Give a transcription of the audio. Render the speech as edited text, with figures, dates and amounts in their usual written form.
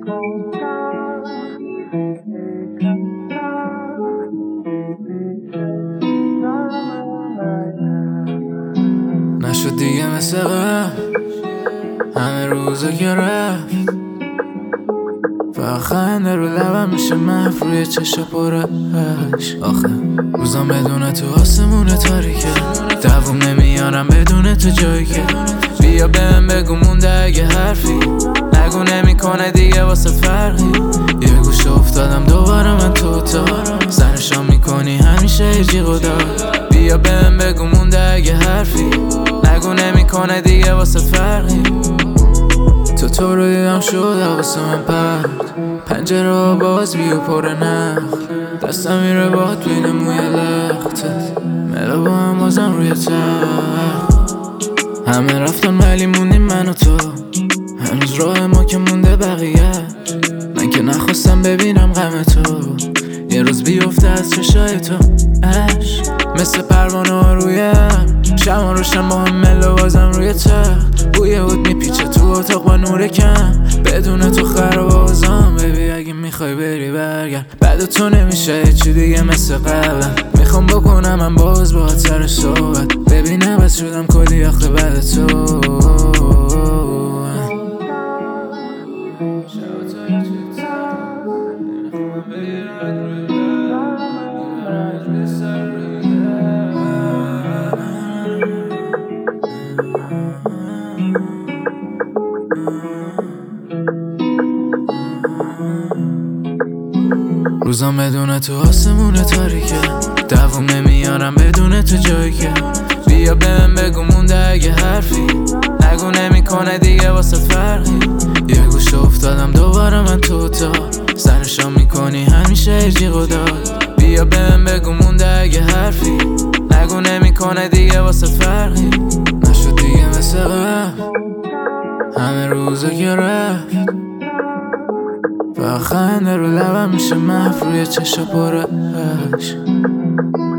نشد دیگه مثل قبل، همه روزا که رفت فقط خنده رو لبم میشه محو روی چشم پرش. آخه روزم بدون تو آسمون تاریکه، دووم نمیارم بدون تو جایی که بیا بهم بگو مونده اگه حرفی نگو نمیکنه دیگه واسه فرقی. یه گوشه افتادم دوباره من تو سرشام میکنی همیشه یه جیغ و داد. بیا بهم بگو مونده اگه حرفی نگو نمیکنه دیگه واسه فرقی. تو رو دیدم شد حواسم من پرد، پنجره باز بی و پر نخل، دستم میره باد بین موی لختت، ملا با هم بازم روی تخت. همه رفتن ولی موندیم من و تو، هنوز راه ما که مونده بقیه. من که نخواستم ببینم غم تو یه روز بیفته از چشای تو. عشق مثل پروانه ها روی شما روشن با هم ملو بازم روی تخت. بوی بود میپیچه تو اتاق با نور کم، بدون تو خراب آزام. ببی اگه میخوای بری برگرد، بعد تو نمیشه چی دیگه مثل قبل. میخوام بکنم من باز با سر صحبت، ببینم بس شدم کلی آخه بعد تو. روزم بدون تو آسمون تاریکه، دووم نمیارم بدون تو جایی که بیا بهم بگو مونده اگه حرفی نگو نمیکنه دیگه واسه فرقی. یه گوشه افتادم دوباره من تو سرشام میکنی همیشه جیغ و داد. بیا بهم بگو مونده اگه حرفی نگو نمیکنه دیگه واسه فرقی. نشد دیگه مثل قبل، همه روزا که رفت فقط خنده رو لبم میشه محو روی چشم پرش.